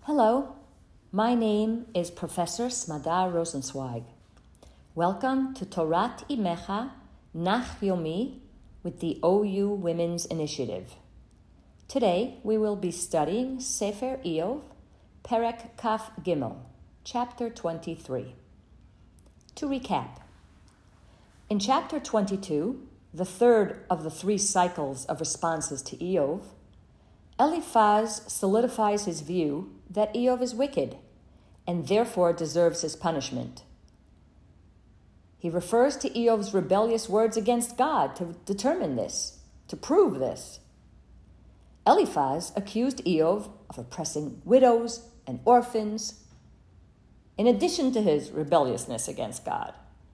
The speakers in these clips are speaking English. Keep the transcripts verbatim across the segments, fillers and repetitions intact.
Hello, my name is Professor Smadar Rosenzweig. Welcome to Torat Imecha Nach Yomi with the O U Women's Initiative. Today we will be studying Sefer Iyov, Perek Kaf Gimel, Chapter twenty-three. To recap, in Chapter twenty-two, the third of the three cycles of responses to Iyov, Eliphaz solidifies his view that Iyov is wicked and therefore deserves his punishment. He refers to Iyov's rebellious words against God to determine this, to prove this. Eliphaz accused Iyov of oppressing widows and orphans, in addition to his rebelliousness against God.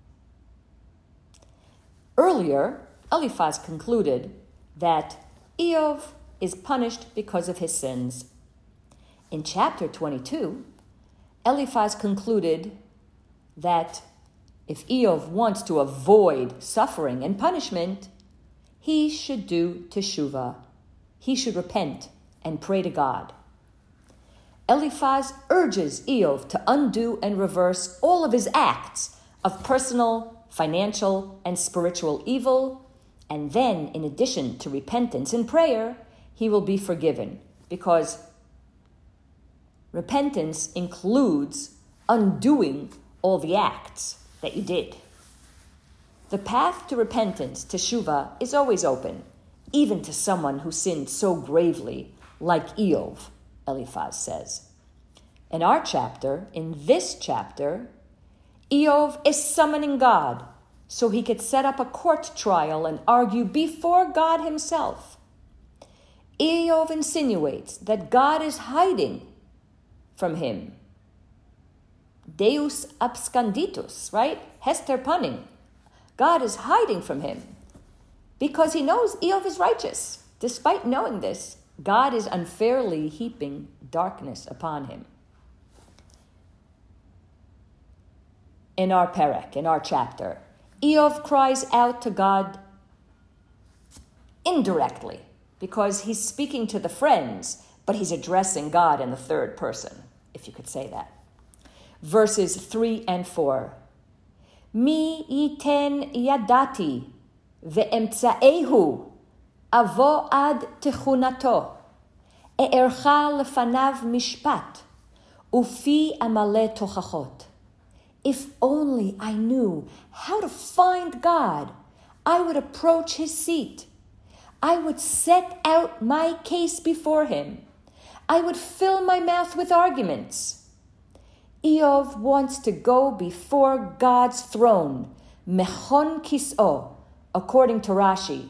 Earlier, Eliphaz concluded that Iyov is punished because of his sins. In chapter twenty-two, Eliphaz concluded that if Iyov wants to avoid suffering and punishment, he should do teshuvah. He should repent and pray to God. Eliphaz urges Iyov to undo and reverse all of his acts of personal, financial, and spiritual evil, and then, in addition to repentance and prayer, he will be forgiven, because repentance includes undoing all the acts that you did. The path to repentance, teshuvah, is always open, even to someone who sinned so gravely, like Iyov, Eliphaz says. In our chapter, in this chapter, Iyov is summoning God so he could set up a court trial and argue before God himself. Iyov insinuates that God is hiding from him. Deus absconditus, right? Hester punning. God is hiding from him because he knows Iyov is righteous. Despite knowing this, God is unfairly heaping darkness upon him. In our perek, in our chapter, Iyov cries out to God indirectly, because he's speaking to the friends, but he's addressing God in the third person, if you could say that. Verses three and four. Mi yiten yadati ve'emtsaehu avo ad techunato e'ercha lefanav mishpat ufi amale tochachot. If only I knew how to find God, I would approach his seat. I would set out my case before him. I would fill my mouth with arguments. Iyov wants to go before God's throne, mechon kis'o, according to Rashi,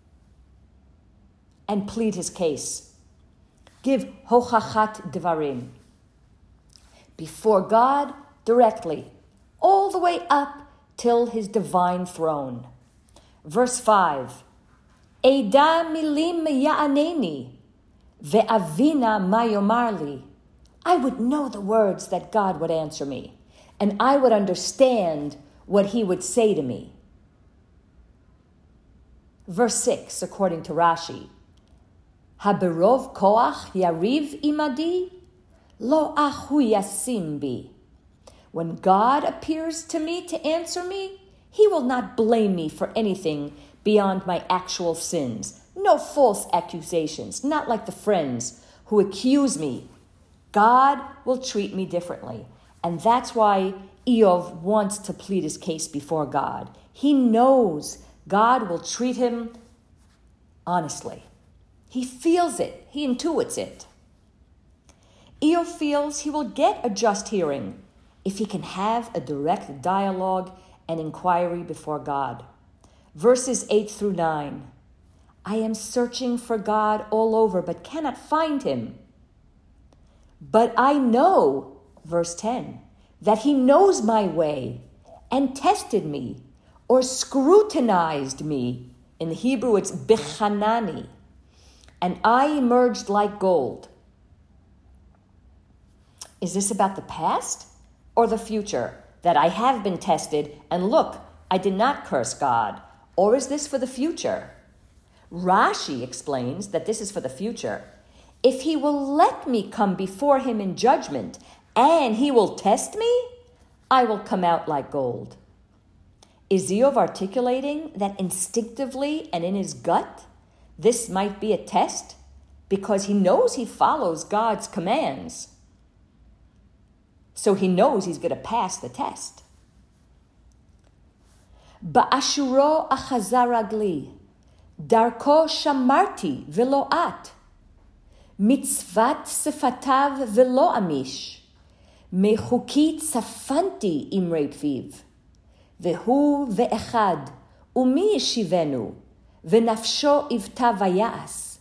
and plead his case. Give hochachat devarim. Before God, directly, all the way up till his divine throne. Verse five. Eda milim ya'aneni, ve'avina ma yomar li. I would know the words that God would answer me, and I would understand what he would say to me. Verse six, according to Rashi, Haberov koach yariv imadi, lo ahu yasim bi. When God appears to me to answer me, he will not blame me for anything beyond my actual sins. No false accusations, not like the friends who accuse me. God will treat me differently. And that's why Iyov wants to plead his case before God. He knows God will treat him honestly. He feels it. He intuits it. Iyov feels he will get a just hearing if he can have a direct dialogue and inquiry before God. Verses eight through nine. I am searching for God all over, but cannot find him. But I know, verse ten, that he knows my way and tested me or scrutinized me. In the Hebrew, it's bichanani. And I emerged like gold. Is this about the past or the future? That I have been tested, and look, I did not curse God. Or is this for the future? Rashi explains that this is for the future. If he will let me come before him in judgment, and he will test me, I will come out like gold. Is Eov articulating that instinctively and in his gut, this might be a test because he knows he follows God's commands? So he knows he's going to pass the test. Ba'ashuro achaza ragli, darko shamarti velo at, mitzvat sefatav velo amish, mechukit safanti imrei pviv, vehu ve'echad, umi yeshivenu, venafsho ivta vayas.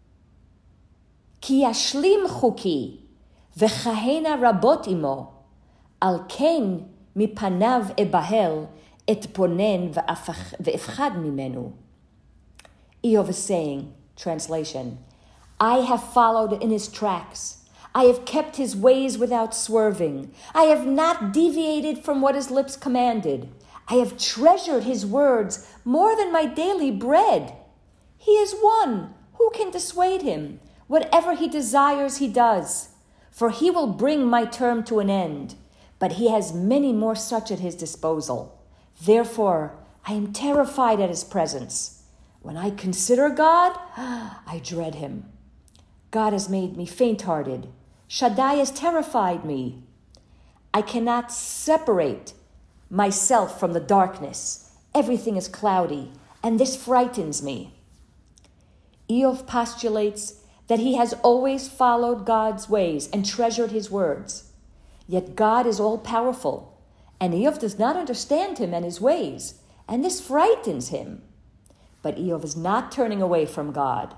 Ki yashlim chuki, vechahena rabot imo, al ken mipanav ebahel, etponen ve'efchad mimenu. Eov is saying, translation, I have followed in his tracks. I have kept his ways without swerving. I have not deviated from what his lips commanded. I have treasured his words more than my daily bread. He is one. Who can dissuade him? Whatever he desires, he does. For he will bring my term to an end. But he has many more such at his disposal. Therefore, I am terrified at his presence. When I consider God, I dread him. God has made me faint-hearted. Shaddai has terrified me. I cannot separate myself from the darkness. Everything is cloudy, and this frightens me. Eov postulates that he has always followed God's ways and treasured his words. Yet God is all-powerful, and Eov does not understand him and his ways, and this frightens him. But Eov is not turning away from God.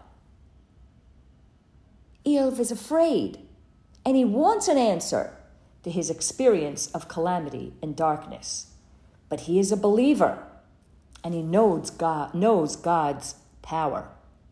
Eov is afraid, and he wants an answer to his experience of calamity and darkness. But he is a believer, and he knows God, knows God's power.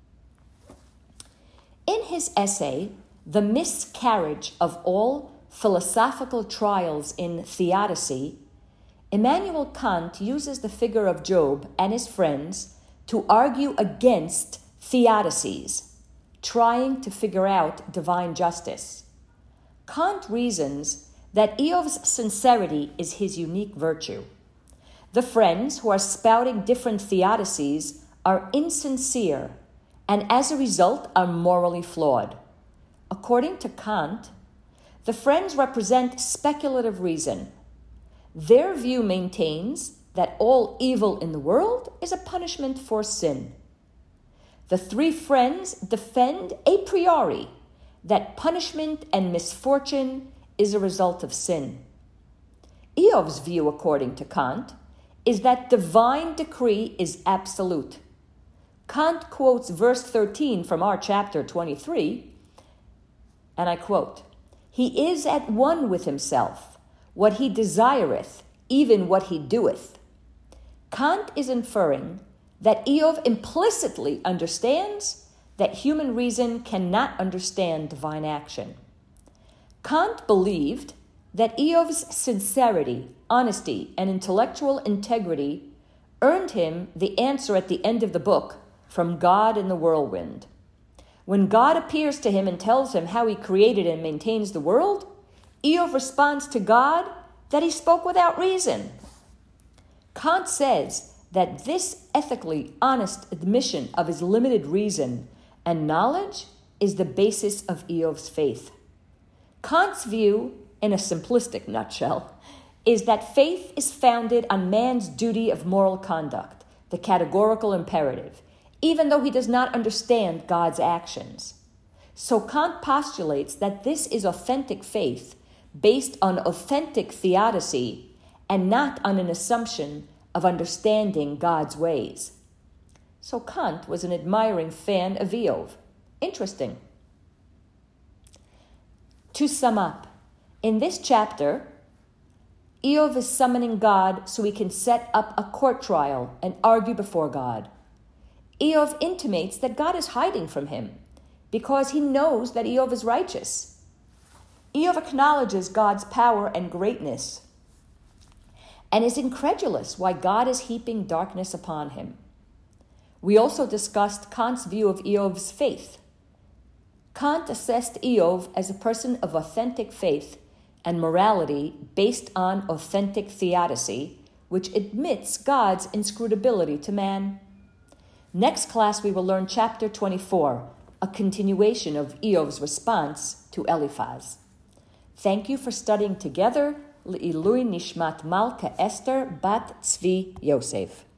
In his essay, The Miscarriage of All Philosophical Trials in Theodicy, Immanuel Kant uses the figure of Job and his friends to argue against theodicies, trying to figure out divine justice. Kant reasons that Eov's sincerity is his unique virtue. The friends who are spouting different theodicies are insincere and as a result are morally flawed. According to Kant, the friends represent speculative reason. Their view maintains that all evil in the world is a punishment for sin. The three friends defend a priori that punishment and misfortune is a result of sin. Eov's view, according to Kant, is that divine decree is absolute. Kant quotes verse thirteen from our chapter twenty-three, and I quote, "He is at one with himself. What he desireth, even what he doeth." Kant is inferring that Eov implicitly understands that human reason cannot understand divine action. Kant believed that Eov's sincerity, honesty, and intellectual integrity earned him the answer at the end of the book from God in the whirlwind. When God appears to him and tells him how he created and maintains the world, Eov responds to God that he spoke without reason. Kant says that this ethically honest admission of his limited reason and knowledge is the basis of Eov's faith. Kant's view, in a simplistic nutshell, is that faith is founded on man's duty of moral conduct, the categorical imperative, even though he does not understand God's actions. So Kant postulates that this is authentic faith based on authentic theodicy and not on an assumption of understanding God's ways. So Kant was an admiring fan of Eov. Interesting. To sum up, in this chapter, Eov is summoning God so he can set up a court trial and argue before God. Eov intimates that God is hiding from him because he knows that Eov is righteous. Eov acknowledges God's power and greatness and is incredulous why God is heaping darkness upon him. We also discussed Kant's view of Eov's faith. Kant assessed Eov as a person of authentic faith and morality based on authentic theodicy, which admits God's inscrutability to man. Next class we will learn chapter twenty-four, a continuation of Eov's response to Eliphaz. Thank you for studying together. L'ilui Nishmat Malka Esther Bat Tzvi Yosef.